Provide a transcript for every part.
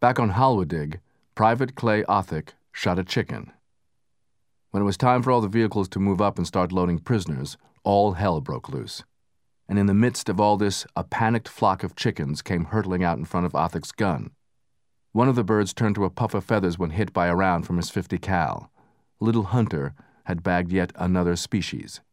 Back on Halwadig, Private Clay Othick shot a chicken. When it was time for all the vehicles to move up and start loading prisoners, all hell broke loose. And in the midst of all this, a panicked flock of chickens came hurtling out in front of Othick's gun. One of the birds turned to a puff of feathers when hit by a round from his .50 cal. Little Hunter had bagged yet another species.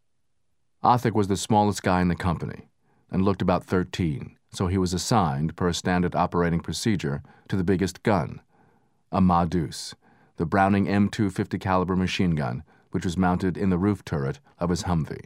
Othick was the smallest guy in the company and looked about 13, so he was assigned, per standard operating procedure, to the biggest gun, a Ma-Deuce, the Browning M2 50 caliber machine gun, which was mounted in the roof turret of his Humvee.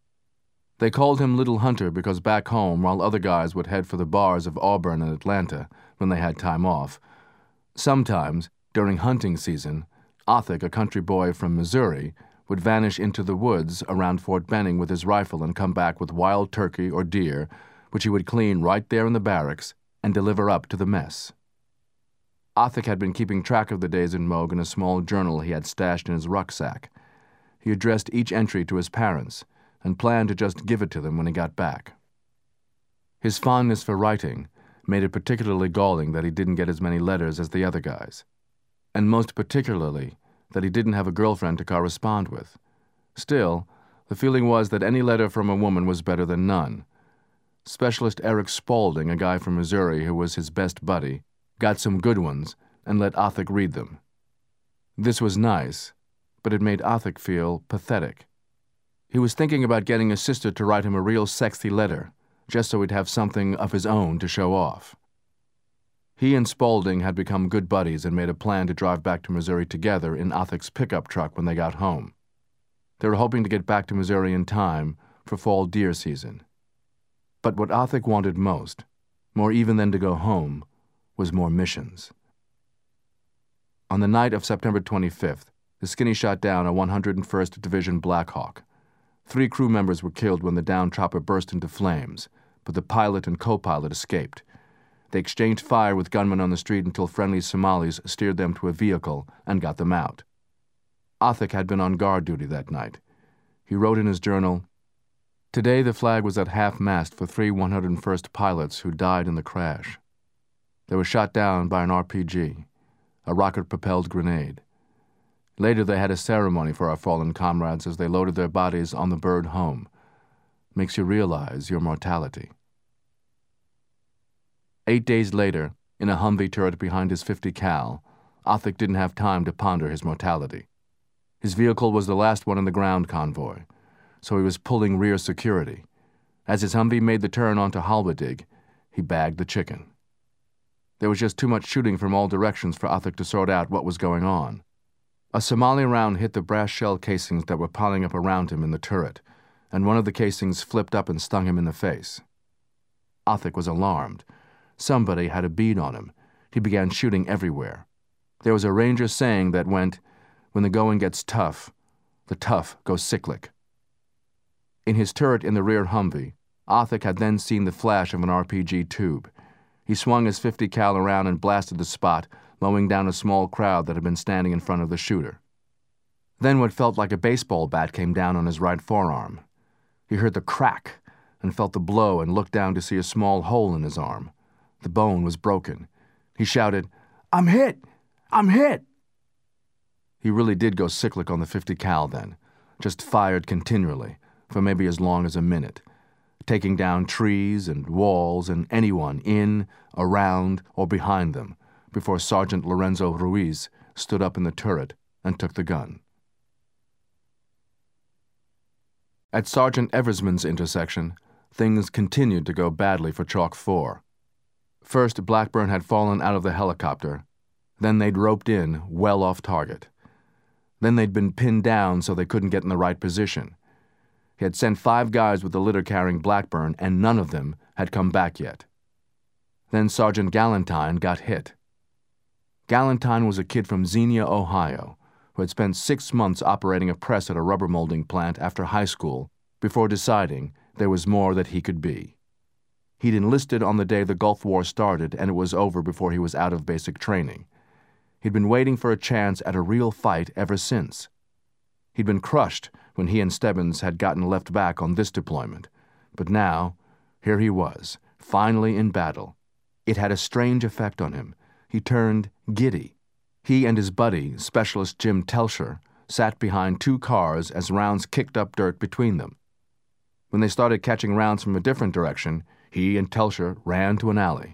They called him Little Hunter because back home, while other guys would head for the bars of Auburn and Atlanta when they had time off, sometimes, during hunting season, Othick, a country boy from Missouri, would vanish into the woods around Fort Benning with his rifle and come back with wild turkey or deer, which he would clean right there in the barracks and deliver up to the mess. Othick had been keeping track of the days in Moog in a small journal he had stashed in his rucksack. He addressed each entry to his parents and planned to just give it to them when he got back. His fondness for writing made it particularly galling that he didn't get as many letters as the other guys, and most particularly that he didn't have a girlfriend to correspond with. Still, the feeling was that any letter from a woman was better than none. Specialist Eric Spaulding, a guy from Missouri who was his best buddy, got some good ones and let Othick read them. This was nice, but it made Othick feel pathetic. He was thinking about getting his sister to write him a real sexy letter, just so he'd have something of his own to show off. He and Spaulding had become good buddies and made a plan to drive back to Missouri together in Othick's pickup truck when they got home. They were hoping to get back to Missouri in time for fall deer season. But what Othick wanted most, more even than to go home, was more missions. On the night of September 25th, the Skinny shot down a 101st Division Black Hawk. 3 crew members were killed when the downed chopper burst into flames, but the pilot and co-pilot escaped. They exchanged fire with gunmen on the street until friendly Somalis steered them to a vehicle and got them out. Othick had been on guard duty that night. He wrote in his journal, "Today the flag was at half-mast for 3 101st pilots who died in the crash. They were shot down by an RPG, a rocket-propelled grenade. Later they had a ceremony for our fallen comrades as they loaded their bodies on the bird home. Makes you realize your mortality." 8 days later, in a Humvee turret behind his .50 cal, Othick didn't have time to ponder his mortality. His vehicle was the last one in the ground convoy, so he was pulling rear security. As his Humvee made the turn onto Halwadig, he bagged the chicken. There was just too much shooting from all directions for Othick to sort out what was going on. A Somali round hit the brass shell casings that were piling up around him in the turret, and one of the casings flipped up and stung him in the face. Othick was alarmed. Somebody had a bead on him. He began shooting everywhere. There was a Ranger saying that went, "When the going gets tough, the tough go cyclic." In his turret in the rear Humvee, Othick had then seen the flash of an RPG tube. He swung his .50 cal around and blasted the spot, mowing down a small crowd that had been standing in front of the shooter. Then what felt like a baseball bat came down on his right forearm. He heard the crack and felt the blow and looked down to see a small hole in his arm. The bone was broken. He shouted, "I'm hit! I'm hit!" He really did go cyclic on the .50 cal then, just fired continually, for maybe as long as a minute, taking down trees and walls and anyone in, around, or behind them, before Sergeant Lorenzo Ruiz stood up in the turret and took the gun. At Sergeant Eversman's intersection, things continued to go badly for Chalk 4. First, Blackburn had fallen out of the helicopter. Then they'd roped in, well off target. Then they'd been pinned down so they couldn't get in the right position. He had sent 5 guys with the litter carrying Blackburn, and none of them had come back yet. Then Sergeant Galentine got hit. Galentine was a kid from Xenia, Ohio, who had spent 6 months operating a press at a rubber molding plant after high school before deciding there was more that he could be. He'd enlisted on the day the Gulf War started, and it was over before he was out of basic training. He'd been waiting for a chance at a real fight ever since. He'd been crushed when he and Stebbins had gotten left back on this deployment, but now, here he was, finally in battle. It had a strange effect on him. he turned giddy. He and his buddy, Specialist Jim Telscher, sat behind two cars as rounds kicked up dirt between them. When they started catching rounds from a different direction, he and Telscher ran to an alley.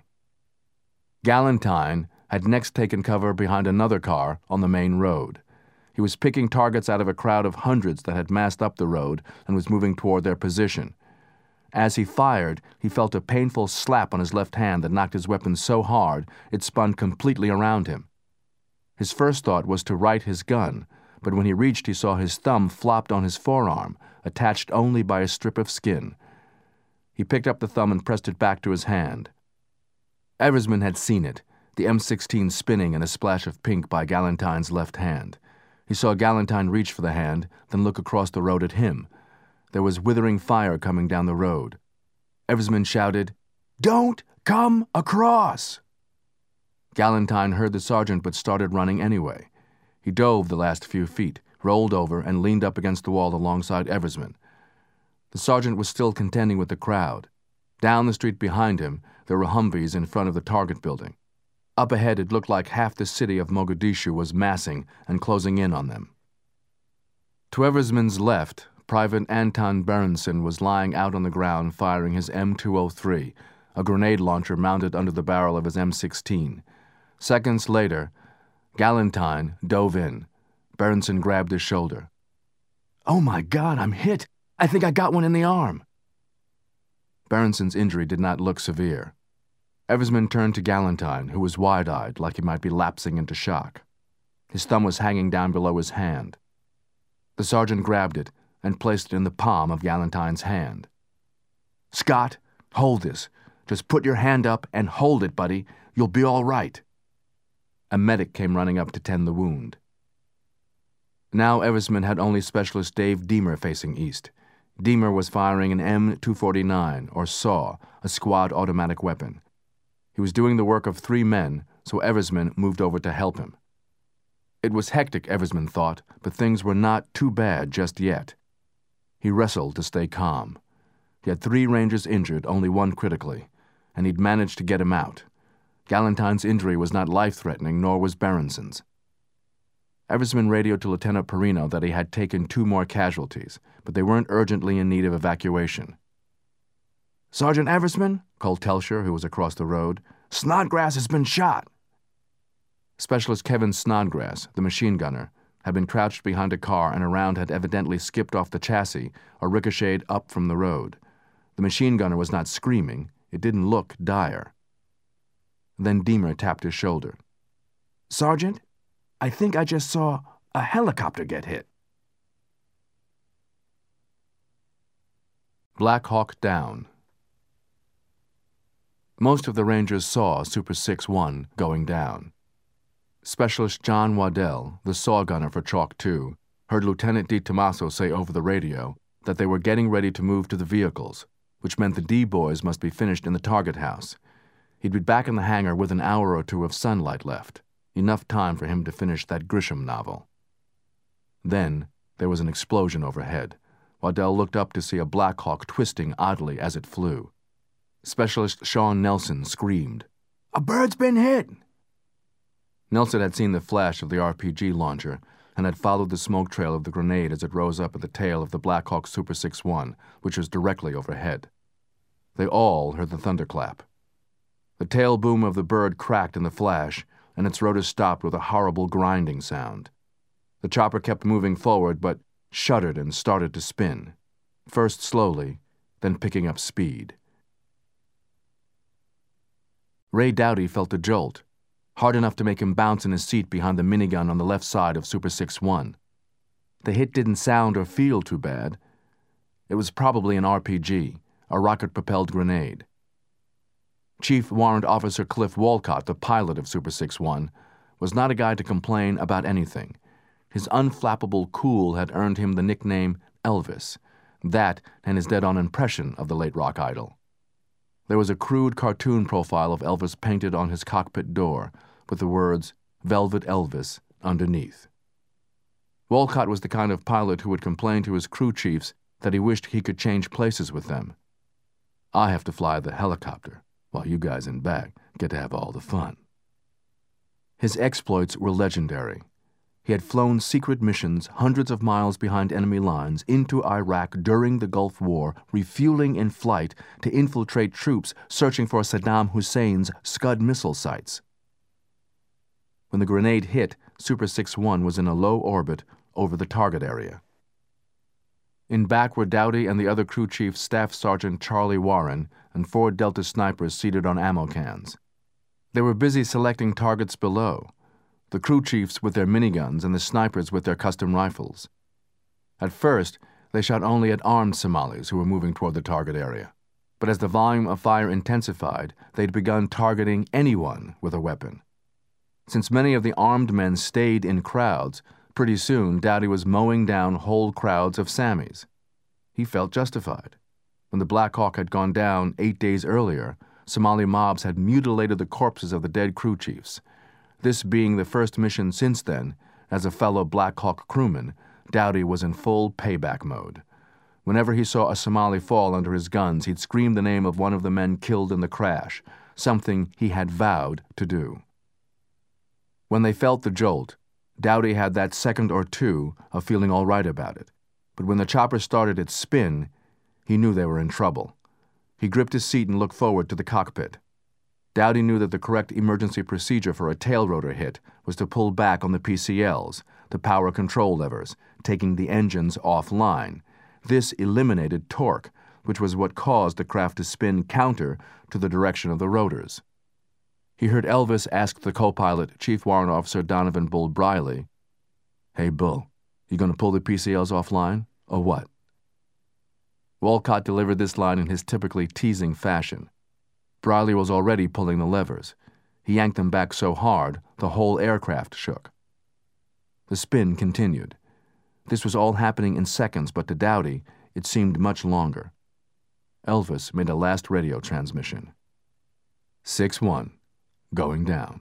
Galentine had next taken cover behind another car on the main road. He was picking targets out of a crowd of hundreds that had massed up the road and was moving toward their position. As he fired, he felt a painful slap on his left hand that knocked his weapon so hard it spun completely around him. His first thought was to right his gun, but when he reached, he saw his thumb flopped on his forearm, attached only by a strip of skin. He picked up the thumb and pressed it back to his hand. Eversman had seen it, the M16 spinning in a splash of pink by Galentine's left hand. He saw Galentine reach for the hand, then look across the road at him. There was withering fire coming down the road. Eversman shouted, "Don't come across!" Galentine heard the sergeant but started running anyway. He dove the last few feet, rolled over, and leaned up against the wall alongside Eversman. The sergeant was still contending with the crowd. Down the street behind him, there were Humvees in front of the target building. Up ahead, it looked like half the city of Mogadishu was massing and closing in on them. To Eversman's left, Private Anton Berenson was lying out on the ground firing his M203, a grenade launcher mounted under the barrel of his M16. Seconds later, Galentine dove in. Berenson grabbed his shoulder. "Oh my God, I'm hit! I think I got one in the arm!" Berenson's injury did not look severe. Eversman turned to Galentine, who was wide-eyed, like he might be lapsing into shock. His thumb was hanging down below his hand. The sergeant grabbed it and placed it in the palm of Galentine's hand. "Scott, hold this. Just put your hand up and hold it, buddy. You'll be all right." A medic came running up to tend the wound. Now Eversman had only Specialist Dave Deemer facing east. Deemer was firing an M249, or SAW, a squad automatic weapon. He was doing the work of 3 men, so Eversman moved over to help him. It was hectic, Eversman thought, but things were not too bad just yet. He wrestled to stay calm. He had 3 Rangers injured, only 1 critically, and he'd managed to get him out. Galentine's injury was not life-threatening, nor was Berenson's. Eversman radioed to Lieutenant Perino that he had taken 2 more casualties, but they weren't urgently in need of evacuation. "Sergeant Eversman," called Telscher, who was across the road, "Snodgrass has been shot." Specialist Kevin Snodgrass, the machine gunner, had been crouched behind a car and a round had evidently skipped off the chassis or ricocheted up from the road. The machine gunner was not screaming. It didn't look dire. Then Deemer tapped his shoulder. "Sergeant, I think I just saw a helicopter get hit." Black Hawk down. Most of the Rangers saw Super 6-1 going down. Specialist John Waddell, the saw gunner for Chalk 2, heard Lieutenant DiTomaso say over the radio that they were getting ready to move to the vehicles, which meant the D-boys must be finished in the target house. He'd be back in the hangar with an hour or 2 of sunlight left, enough time for him to finish that Grisham novel. Then there was an explosion overhead. Waddell looked up to see a Black Hawk twisting oddly as it flew. Specialist Sean Nelson screamed, "A bird's been hit!" Nelson had seen the flash of the RPG launcher and had followed the smoke trail of the grenade as it rose up at the tail of the Black Hawk Super 6-1, which was directly overhead. They all heard the thunderclap. The tail boom of the bird cracked in the flash, and its rotor stopped with a horrible grinding sound. The chopper kept moving forward, but shuddered and started to spin, first slowly, then picking up speed. Ray Doughty felt a jolt, hard enough to make him bounce in his seat behind the minigun on the left side of Super 6-1. The hit didn't sound or feel too bad. It was probably an RPG, a rocket-propelled grenade. Chief Warrant Officer Cliff Walcott, the pilot of Super 6-1, was not a guy to complain about anything. His unflappable cool had earned him the nickname Elvis, that and his dead-on impression of the late rock idol. There was a crude cartoon profile of Elvis painted on his cockpit door, with the words, "Velvet Elvis," underneath. Walcott was the kind of pilot who would complain to his crew chiefs that he wished he could change places with them. "I have to fly the helicopter, while you guys in back get to have all the fun." His exploits were legendary. He had flown secret missions hundreds of miles behind enemy lines into Iraq during the Gulf War, refueling in flight to infiltrate troops searching for Saddam Hussein's Scud missile sites. When the grenade hit, Super 6-1 was in a low orbit over the target area. In back were Dowdy and the other crew chief Staff Sergeant Charlie Warren and 4 Delta snipers seated on ammo cans. They were busy selecting targets below, the crew chiefs with their miniguns and the snipers with their custom rifles. At first, they shot only at armed Somalis who were moving toward the target area. But as the volume of fire intensified, they'd begun targeting anyone with a weapon. Since many of the armed men stayed in crowds, pretty soon Dowdy was mowing down whole crowds of Samis. He felt justified. When the Black Hawk had gone down 8 days earlier, Somali mobs had mutilated the corpses of the dead crew chiefs. This being the first mission since then, as a fellow Black Hawk crewman, Dowdy was in full payback mode. Whenever he saw a Somali fall under his guns, he'd scream the name of one of the men killed in the crash, something he had vowed to do. When they felt the jolt, Dowdy had that second or two of feeling all right about it. But when the chopper started its spin, he knew they were in trouble. He gripped his seat and looked forward to the cockpit. Dowdy knew that the correct emergency procedure for a tail rotor hit was to pull back on the PCLs, the power control levers, taking the engines offline. This eliminated torque, which was what caused the craft to spin counter to the direction of the rotors. He heard Elvis ask the co-pilot, Chief Warrant Officer Donovan Bull Briley, "Hey, Bull, you going to pull the PCLs offline, or what?" Walcott delivered this line in his typically teasing fashion. Briley was already pulling the levers. He yanked them back so hard, the whole aircraft shook. The spin continued. This was all happening in seconds, but to Dowdy, it seemed much longer. Elvis made a last radio transmission. 6-1. Going down.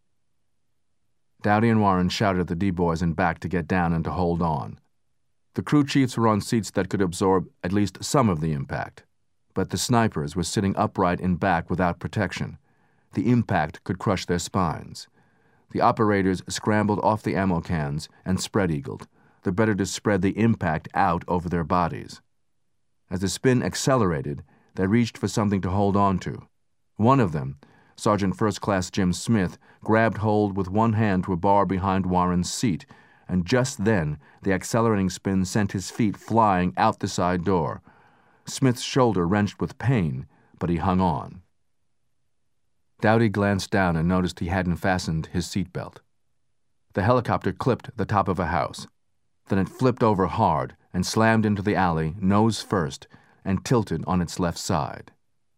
Dowdy and Warren shouted at the D-boys in back to get down and to hold on. The crew chiefs were on seats that could absorb at least some of the impact, but the snipers were sitting upright in back without protection. The impact could crush their spines. The operators scrambled off the ammo cans and spread-eagled, the better to spread the impact out over their bodies. As the spin accelerated, they reached for something to hold on to. One of them, Sergeant First Class Jim Smith, grabbed hold with one hand to a bar behind Warren's seat, and just then the accelerating spin sent his feet flying out the side door. Smith's shoulder wrenched with pain, but he hung on. Dowdy glanced down and noticed he hadn't fastened his seatbelt. The helicopter clipped the top of a house. Then it flipped over hard and slammed into the alley, nose first, and tilted on its left side.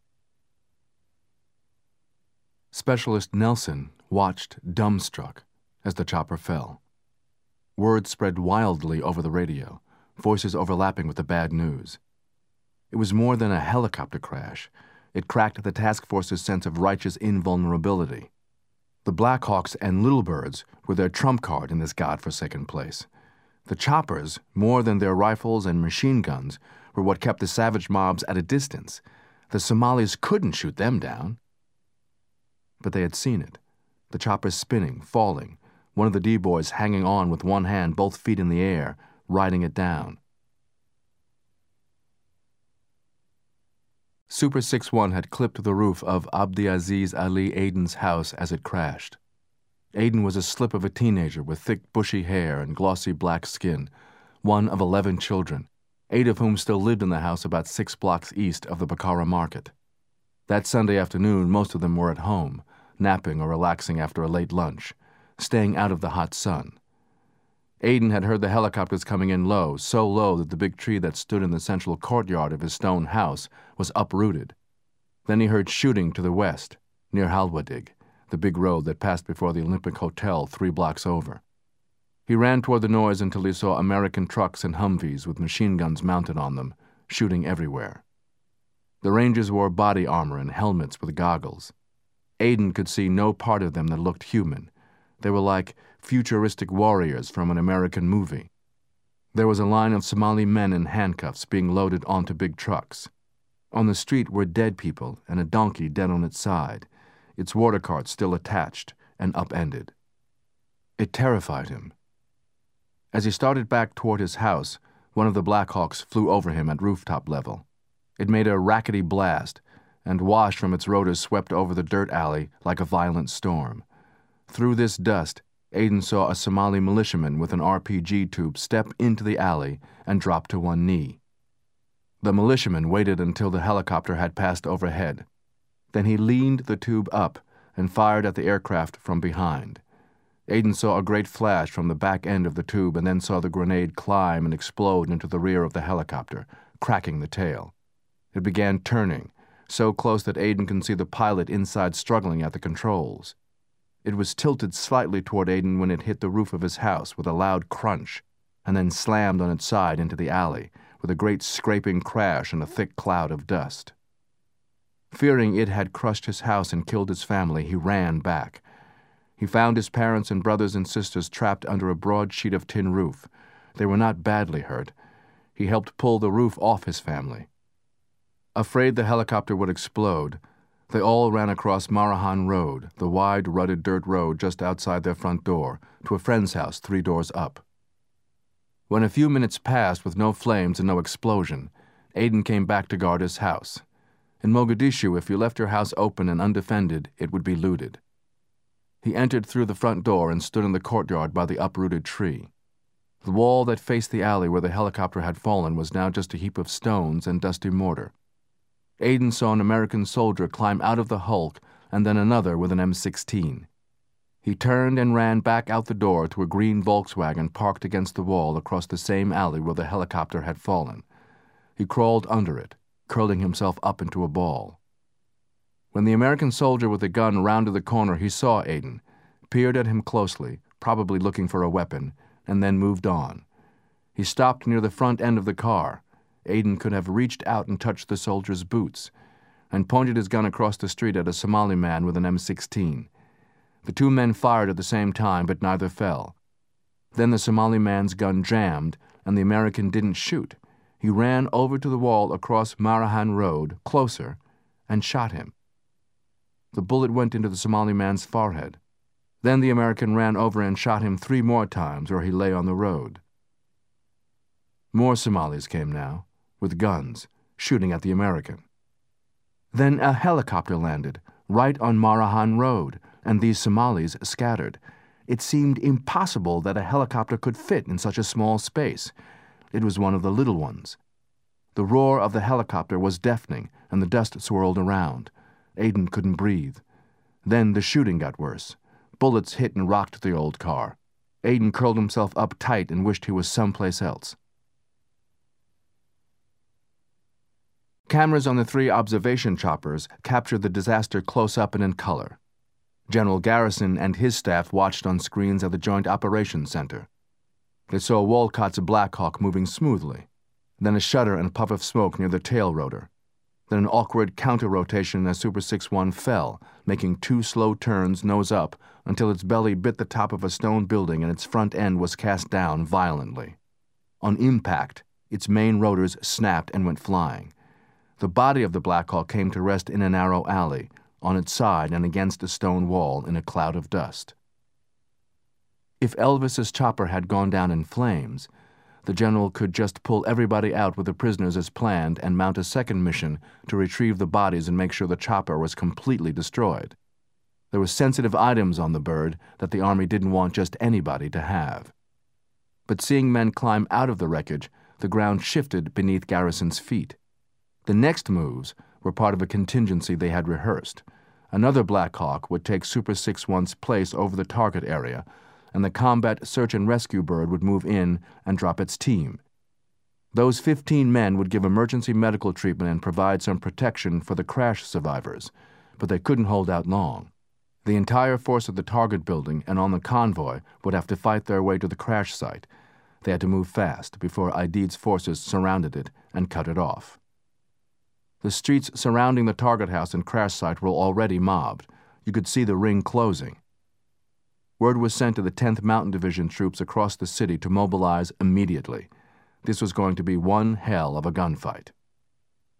Specialist Nelson watched dumbstruck as the chopper fell. Word spread wildly over the radio, voices overlapping with the bad news. It was more than a helicopter crash. It cracked the task force's sense of righteous invulnerability. The Black Hawks and Little Birds were their trump card in this godforsaken place. The choppers, more than their rifles and machine guns, were what kept the savage mobs at a distance. The Somalis couldn't shoot them down. But they had seen it. The chopper spinning, falling, one of the D-boys hanging on with one hand, both feet in the air, riding it down. Super 6-1 had clipped the roof of Abdiaziz Ali Aden's house as it crashed. Aden was a slip of a teenager with thick, bushy hair and glossy black skin, one of 11 children, 8 of whom still lived in the house about 6 blocks east of the Bakara market. That Sunday afternoon, most of them were at home, napping or relaxing after a late lunch, staying out of the hot sun. Aden had heard the helicopters coming in low, so low that the big tree that stood in the central courtyard of his stone house was uprooted. Then he heard shooting to the west, near Halwadig, the big road that passed before the Olympic Hotel 3 blocks over. He ran toward the noise until he saw American trucks and Humvees with machine guns mounted on them, shooting everywhere. The Rangers wore body armor and helmets with goggles. Aden could see no part of them that looked human. They were like futuristic warriors from an American movie. There was a line of Somali men in handcuffs being loaded onto big trucks. On the street were dead people and a donkey dead on its side, its water cart still attached and upended. It terrified him. As he started back toward his house, one of the Blackhawks flew over him at rooftop level. It made a rackety blast, and wash from its rotors swept over the dirt alley like a violent storm. Through this dust, Aiden saw a Somali militiaman with an RPG tube step into the alley and drop to one knee. The militiaman waited until the helicopter had passed overhead. Then he leaned the tube up and fired at the aircraft from behind. Aiden saw a great flash from the back end of the tube and then saw the grenade climb and explode into the rear of the helicopter, cracking the tail. It began turning, so close that Aiden could see the pilot inside struggling at the controls. It was tilted slightly toward Aiden when it hit the roof of his house with a loud crunch, and then slammed on its side into the alley, with a great scraping crash and a thick cloud of dust. Fearing it had crushed his house and killed his family, he ran back. He found his parents and brothers and sisters trapped under a broad sheet of tin roof. They were not badly hurt. He helped pull the roof off his family. Afraid the helicopter would explode, they all ran across Marahan Road, the wide, rutted dirt road just outside their front door, to a friend's house 3 doors up. When a few minutes passed with no flames and no explosion, Aiden came back to guard his house. In Mogadishu, if you left your house open and undefended, it would be looted. He entered through the front door and stood in the courtyard by the uprooted tree. The wall that faced the alley where the helicopter had fallen was now just a heap of stones and dusty mortar. Aiden saw an American soldier climb out of the hulk and then another with an M16. He turned and ran back out the door to a green Volkswagen parked against the wall across the same alley where the helicopter had fallen. He crawled under it, curling himself up into a ball. When the American soldier with the gun rounded the corner, he saw Aiden, peered at him closely, probably looking for a weapon, and then moved on. He stopped near the front end of the car. Aiden could have reached out and touched the soldier's boots, and pointed his gun across the street at a Somali man with an M16. The 2 men fired at the same time, but neither fell. Then the Somali man's gun jammed, and the American didn't shoot. He ran over to the wall across Marahan Road, closer, and shot him. The bullet went into the Somali man's forehead. Then the American ran over and shot him 3 more times where he lay on the road. More Somalis came now, with guns, shooting at the American. Then a helicopter landed, right on Marahan Road, and these Somalis scattered. It seemed impossible that a helicopter could fit in such a small space. It was one of the little ones. The roar of the helicopter was deafening, and the dust swirled around. Aiden couldn't breathe. Then the shooting got worse. Bullets hit and rocked the old car. Aiden curled himself up tight and wished he was someplace else. Cameras on the 3 observation choppers captured the disaster close up and in color. General Garrison and his staff watched on screens at the Joint Operations Center. They saw Walcott's Black Hawk moving smoothly, then a shudder and a puff of smoke near the tail rotor, then an awkward counter-rotation as Super 6-1 fell, making 2 slow turns nose up until its belly bit the top of a stone building and its front end was cast down violently. On impact, its main rotors snapped and went flying. The body of the Black Hawk came to rest in a narrow alley, on its side and against a stone wall in a cloud of dust. If Elvis's chopper had gone down in flames, the general could just pull everybody out with the prisoners as planned and mount a second mission to retrieve the bodies and make sure the chopper was completely destroyed. There were sensitive items on the bird that the Army didn't want just anybody to have. But seeing men climb out of the wreckage, the ground shifted beneath Garrison's feet. The next moves were part of a contingency they had rehearsed. Another Black Hawk would take Super 6-1's place over the target area, and the combat search and rescue bird would move in and drop its team. Those 15 men would give emergency medical treatment and provide some protection for the crash survivors, but they couldn't hold out long. The entire force of the target building and on the convoy would have to fight their way to the crash site. They had to move fast before Aidid's forces surrounded it and cut it off. The streets surrounding the target house and crash site were already mobbed. You could see the ring closing. Word was sent to the 10th Mountain Division troops across the city to mobilize immediately. This was going to be one hell of a gunfight.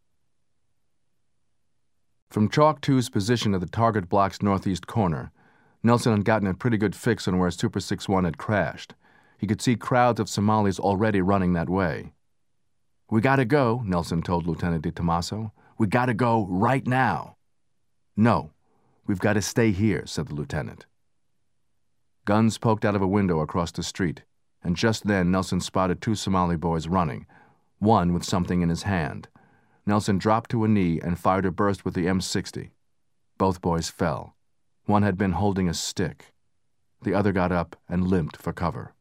From Chalk 2's position at the target block's northeast corner, Nelson had gotten a pretty good fix on where Super 6-1 had crashed. He could see crowds of Somalis already running that way. "We gotta go," Nelson told Lieutenant DiTommaso. "We gotta go right now." "No, we've got to stay here," said the lieutenant. Guns poked out of a window across the street, and just then Nelson spotted two Somali boys running, one with something in his hand. Nelson dropped to a knee and fired a burst with the M60. Both boys fell. One had been holding a stick. The other got up and limped for cover.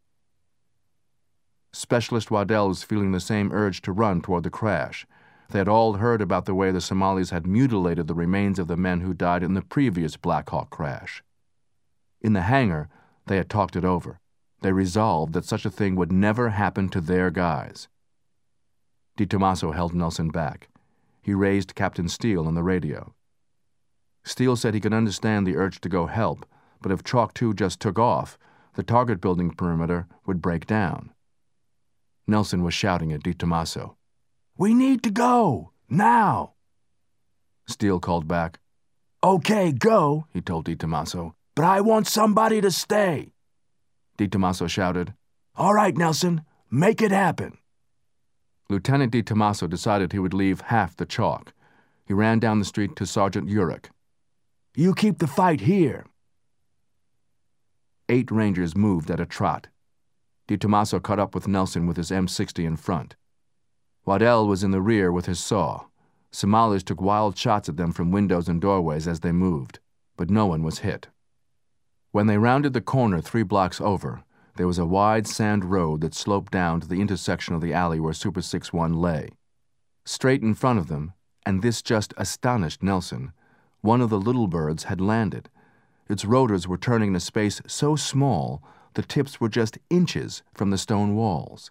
Specialist Waddell was feeling the same urge to run toward the crash. They had all heard about the way the Somalis had mutilated the remains of the men who died in the previous Black Hawk crash. In the hangar, they had talked it over. They resolved that such a thing would never happen to their guys. DiTommaso held Nelson back. He raised Captain Steele on the radio. Steele said he could understand the urge to go help, but if Chalk 2 just took off, the target building perimeter would break down. Nelson was shouting at DiTommaso, "We need to go! Now!" Steele called back, "Okay, go," he told DiTommaso, "but I want somebody to stay." DiTommaso shouted, "All right, Nelson, make it happen." Lieutenant DiTommaso decided he would leave half the chalk. He ran down the street to Sergeant Urich. "You keep the fight here." 8 Rangers moved at a trot. DiTommaso caught up with Nelson with his M60 in front. Waddell was in the rear with his saw. Somalis took wild shots at them from windows and doorways as they moved, but no one was hit. When they rounded the corner 3 blocks over, there was a wide sand road that sloped down to the intersection of the alley where Super 6-1 lay. Straight in front of them, and this just astonished Nelson, one of the little birds had landed. Its rotors were turning in a space so small the tips were just inches from the stone walls.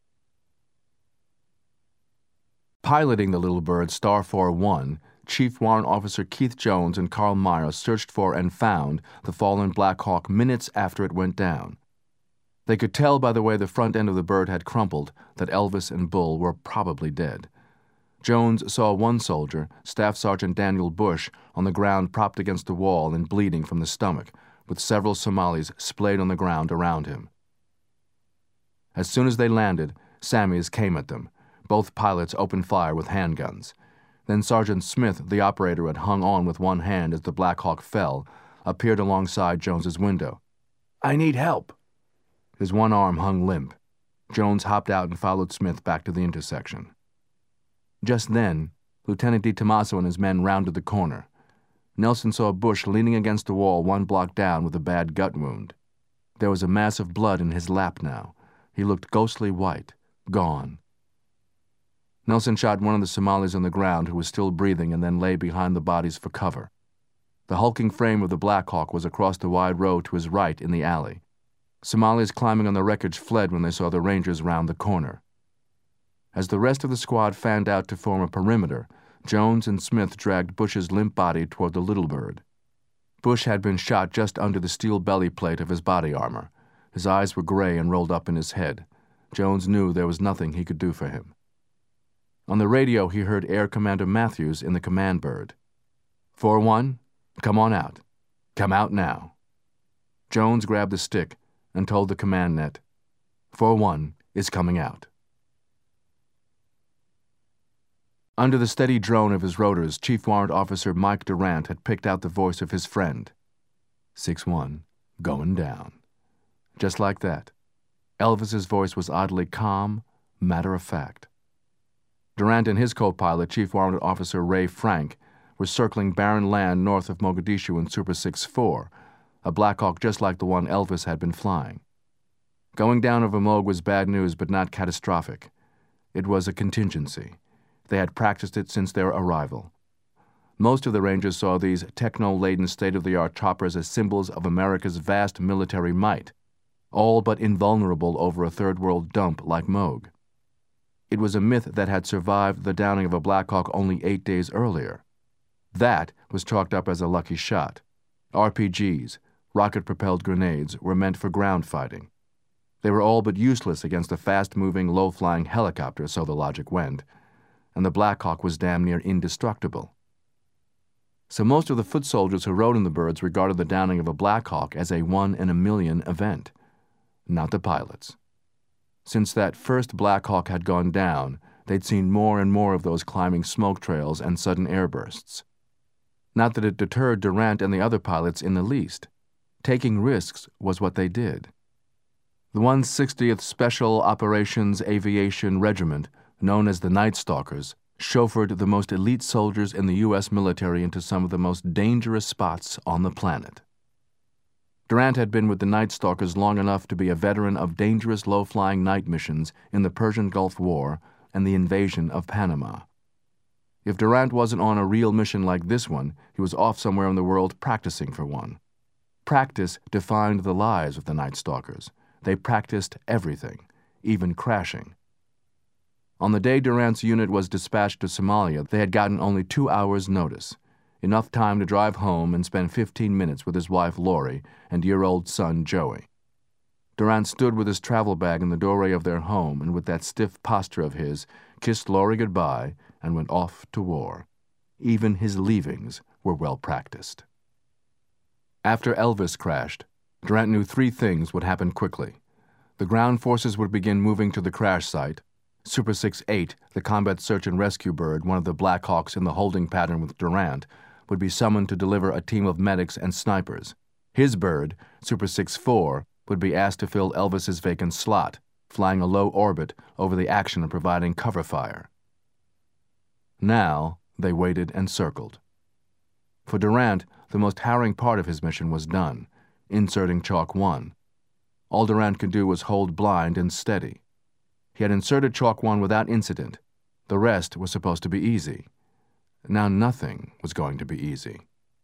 Piloting the little bird Star 4-1, Chief Warrant Officer Keith Jones and Carl Meyer searched for and found the fallen Black Hawk minutes after it went down. They could tell by the way the front end of the bird had crumpled that Elvis and Bull were probably dead. Jones saw one soldier, Staff Sergeant Daniel Bush, on the ground propped against the wall and bleeding from the stomach, with several Somalis splayed on the ground around him. As soon as they landed, Sammys came at them. Both pilots opened fire with handguns. Then Sergeant Smith, the operator who had hung on with one hand as the Black Hawk fell, appeared alongside Jones's window. "I need help." His one arm hung limp. Jones hopped out and followed Smith back to the intersection. Just then, Lieutenant DiTommaso and his men rounded the corner. Nelson saw Bush leaning against the wall 1 block down with a bad gut wound. There was a mass of blood in his lap now. He looked ghostly white, gone. Nelson shot one of the Somalis on the ground who was still breathing and then lay behind the bodies for cover. The hulking frame of the Black Hawk was across the wide road to his right in the alley. Somalis climbing on the wreckage fled when they saw the Rangers round the corner. As the rest of the squad fanned out to form a perimeter, Jones and Smith dragged Bush's limp body toward the little bird. Bush had been shot just under the steel belly plate of his body armor. His eyes were gray and rolled up in his head. Jones knew there was nothing he could do for him. On the radio, he heard Air Commander Matthews in the command bird. 4-1, come on out. Come out now. Jones grabbed the stick and told the command net, 4-1 is coming out. Under the steady drone of his rotors, Chief Warrant Officer Mike Durant had picked out the voice of his friend. 6-1, going down. Just like that. Elvis's voice was oddly calm, matter-of-fact. Durant and his co-pilot, Chief Warrant Officer Ray Frank, were circling barren land north of Mogadishu in Super 6-4, a Black Hawk just like the one Elvis had been flying. Going down over Moog was bad news but not catastrophic. It was a contingency. They had practiced it since their arrival. Most of the Rangers saw these techno-laden state-of-the-art choppers as symbols of America's vast military might, all but invulnerable over a third-world dump like Moog. It was a myth that had survived the downing of a Black Hawk only 8 days earlier. That was chalked up as a lucky shot. RPGs, rocket-propelled grenades, were meant for ground fighting. They were all but useless against a fast-moving, low-flying helicopter, so the logic went, and the Black Hawk was damn near indestructible. so most of the foot soldiers who rode in the birds regarded the downing of a Black Hawk as a 1-in-a-million event, not the pilots. Since that first Black Hawk had gone down, they'd seen more and more of those climbing smoke trails and sudden airbursts. Not that it deterred Durant and the other pilots in the least. Taking risks was what they did. The 160th Special Operations Aviation Regiment, known as the Night Stalkers, chauffeured the most elite soldiers in the U.S. military into some of the most dangerous spots on the planet. Durant had been with the Night Stalkers long enough to be a veteran of dangerous low-flying night missions in the Persian Gulf War and the invasion of Panama. If Durant wasn't on a real mission like this one, he was off somewhere in the world practicing for one. Practice defined the lives of the Night Stalkers. They practiced everything, even crashing. On the day Durant's unit was dispatched to Somalia, they had gotten only 2 hours' notice, enough time to drive home and spend 15 minutes with his wife Lori and year-old son Joey. Durant stood with his travel bag in the doorway of their home and with that stiff posture of his, kissed Lori goodbye and went off to war. Even his leavings were well practiced. After Elvis crashed, Durant knew 3 things would happen quickly. The ground forces would begin moving to the crash site. Super 6-8, the combat search and rescue bird, one of the Black Hawks in the holding pattern with Durant, would be summoned to deliver a team of medics and snipers. His bird, Super 6-4, would be asked to fill Elvis's vacant slot, flying a low orbit over the action and providing cover fire. Now they waited and circled. For Durant, the most harrowing part of his mission was done, inserting Chalk 1. All Durant could do was hold blind and steady. He had inserted Chalk 1 without incident. The rest was supposed to be easy. Now nothing was going to be easy.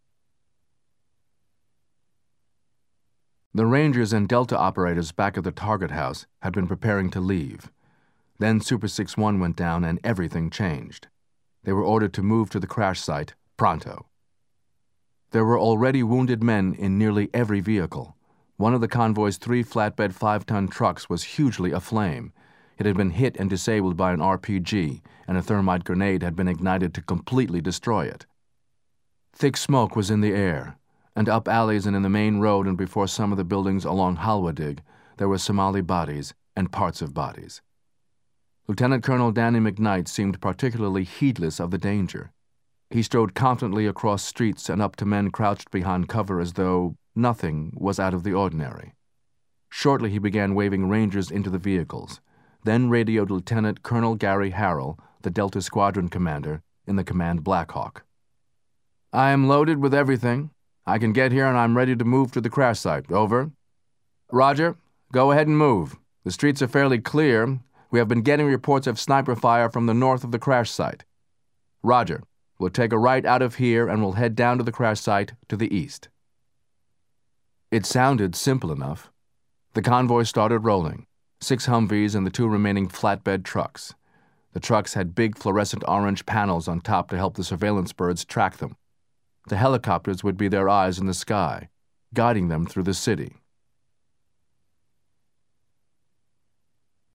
The Rangers and Delta operators back at the target house had been preparing to leave. Then Super 6-1 went down and everything changed. They were ordered to move to the crash site pronto. There were already wounded men in nearly every vehicle. One of the convoy's 3 flatbed 5-ton trucks was hugely aflame. It had been hit and disabled by an RPG, and a thermite grenade had been ignited to completely destroy it. Thick smoke was in the air, and up alleys and in the main road and before some of the buildings along Halwadig, there were Somali bodies and parts of bodies. Lieutenant Colonel Danny McKnight seemed particularly heedless of the danger. He strode confidently across streets and up to men crouched behind cover as though nothing was out of the ordinary. Shortly he began waving Rangers into the vehicles, then radioed Lieutenant Colonel Gary Harrell, the Delta Squadron commander, in the command Black Hawk. "I am loaded with everything. I can get here and I'm ready to move to the crash site. Over." "Roger. Go ahead and move. The streets are fairly clear. We have been getting reports of sniper fire from the north of the crash site." "Roger. We'll take a right out of here and we'll head down to the crash site to the east." It sounded simple enough. The convoy started rolling. 6 Humvees and the 2 remaining flatbed trucks. The trucks had big fluorescent orange panels on top to help the surveillance birds track them. The helicopters would be their eyes in the sky, guiding them through the city.